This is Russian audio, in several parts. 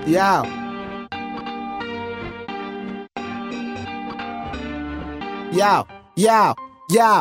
Яу. Яу, яу, яу.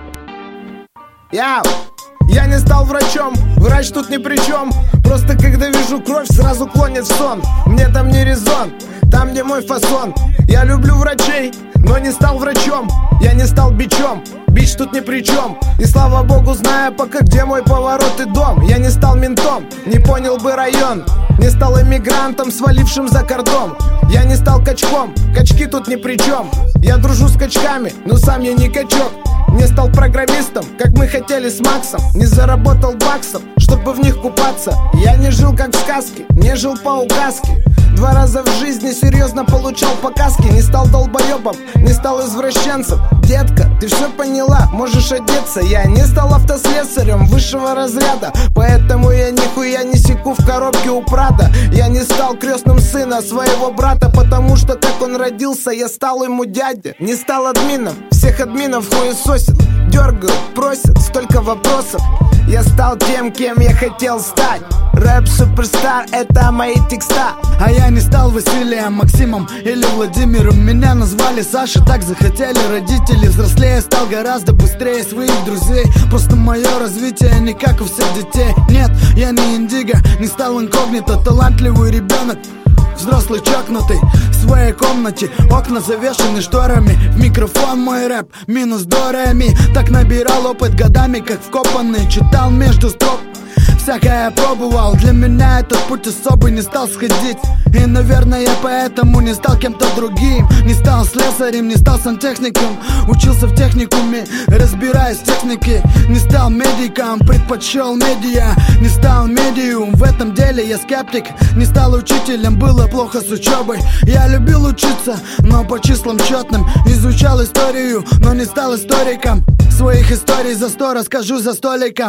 Яу. Я не стал врачом, врач тут ни при чем. Просто когда вижу кровь, сразу клонит в сон. Мне там не резон, там где мой фасон. Я люблю врачей, но не стал врачом. Я не стал бичом, бич тут ни при чем. И слава богу, знаю пока, где мой поворот и дом. Я не стал ментом, не понял бы район. Не стал эмигрантом, свалившим за кордон. Я не стал качком, качки тут ни при чем. Я дружу с качками, но сам я не качок. Не стал программистом, как мы хотели с Максом. Не заработал баксов, чтобы в них купаться. Я не жил как в сказке, не жил по указке. 2 раза в жизни серьезно получал показки. Не стал долбоебом, не стал извращенцем. Детка, ты все поняла, можешь одеться. Я не стал автослесарем высшего разряда, поэтому я нихуя не секу в коробке у Прада. Я не стал крестным сына своего брата, потому что как он родился, я стал ему дядя. Не стал админом, всех админов хуесосит. Дергают, просят, столько вопросов. Я стал тем, кем я хотел стать. Рэп-суперстар, это мои текста. А я не стал Василием, Максимом или Владимиром. Меня назвали Саша, так захотели родители. Взрослее стал гораздо быстрее своих друзей. Просто мое развитие не как у всех детей. Нет, я не индиго, не стал инкогнито. Талантливый ребенок, взрослый чокнутый, в своей комнате. Окна завешены шторами, в микрофон мой рэп, минус до ре ми. Так набирал опыт годами, как вкопанный. Читал между строк, всякое пробовал. Для меня этот путь особый, не стал сходить. И, наверное, поэтому не стал кем-то другим. Не стал слесарем, не стал сантехником. Учился в техникуме, разбираясь в технике. Не стал медиком, предпочел медиа. Не стал медиум, в этом деле я скептик. Не стал учителем, было плохо с учебой. Я любил учиться, но по числам четным. Изучал историю, но не стал историком. Своих историй за 100 расскажу за столиком.